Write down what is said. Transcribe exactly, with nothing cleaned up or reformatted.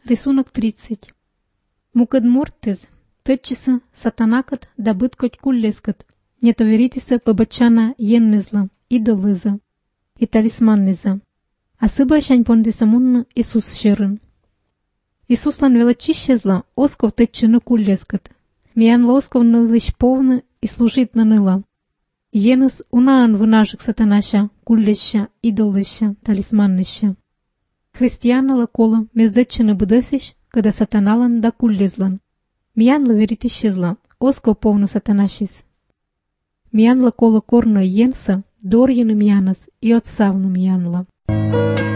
Рисунок тридцать. Мукадмортез, тътчеса, сатанакът да бъткът куллескът, нетоверитеса побачана еннезла, идолыза и талисманнеза. А събършань понде самунна Исус шерын. Исуслан величищезла, осков тътчена куллескът. Миян лосков налыш повна и служит на ныла. Еныс унаан вынажык сатанаша, куллеща, идолыща, талисманнеща. Християна кола мездътчена бъдъсиш, къда сатаналан да куллезлан. Миян лаверитищезла, осков повна сатанашис. Миян кола корна енса, дорьена миянас и отсавна миянла.